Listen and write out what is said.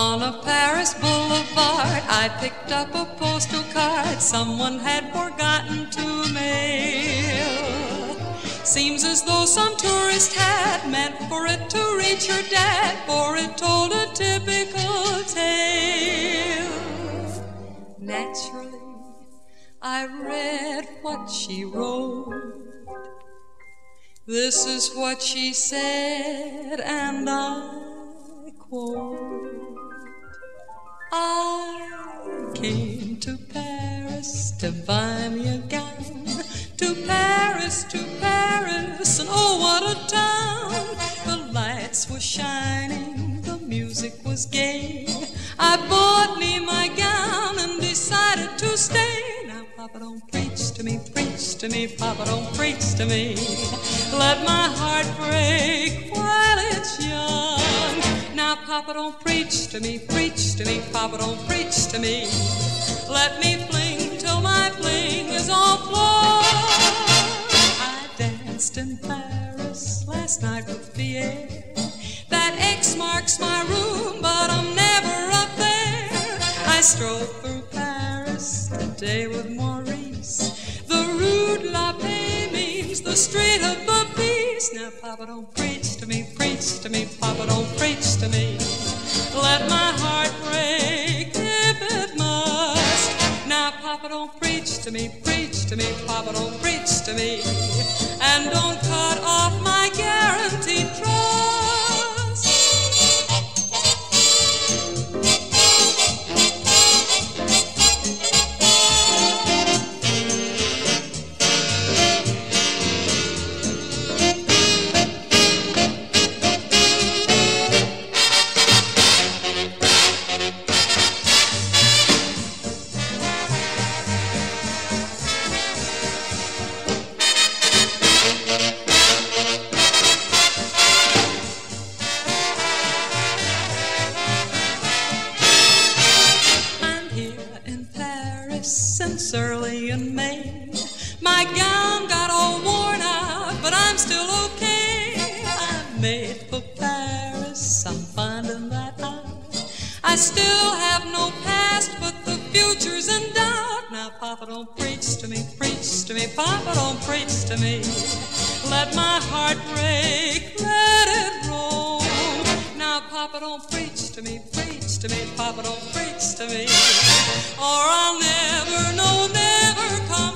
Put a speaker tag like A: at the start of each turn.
A: On a Paris boulevard, I picked up a postal card someone had forgotten to mail. Seems as though some tourist had meant for it to reach her dad, for it told a typical tale. Naturally, I read what she wrote. This is what she said, and I quote: I came to Paris to buy me a gown. To Paris, and oh, what a town! The lights were shining, the music was gay. I bought me my gown and decided to stay. Now, Papa, don't preach to me, Papa, don't preach to me. Let my heart break while it's young. Now, Papa, don't preach to me, Papa, don't preach to me. Let me fling till my fling is all floor. I danced in Paris last night with Pierre. That X marks my room, but I'm never up there. I strolled through Paris today with Maurice. The Rue de la Paix means the street of the peace. Now, Papa, don't preach to me, Papa, don't preach to me. Let my heart break if it must. Now, Papa, don't preach to me, Papa, don't preach to me. And don't cut off my guaranteed trust. Since early in May, my gown got all worn out, but I'm still okay. I'm made for Paris, I'm finding that out. I still have no past, but the future's in doubt. Now, Papa, don't preach to me, Papa, don't preach to me. Let my heart break, let it roll. Now, Papa, don't preach to me, Papa, don't preach to me. Or I'll never, no, never come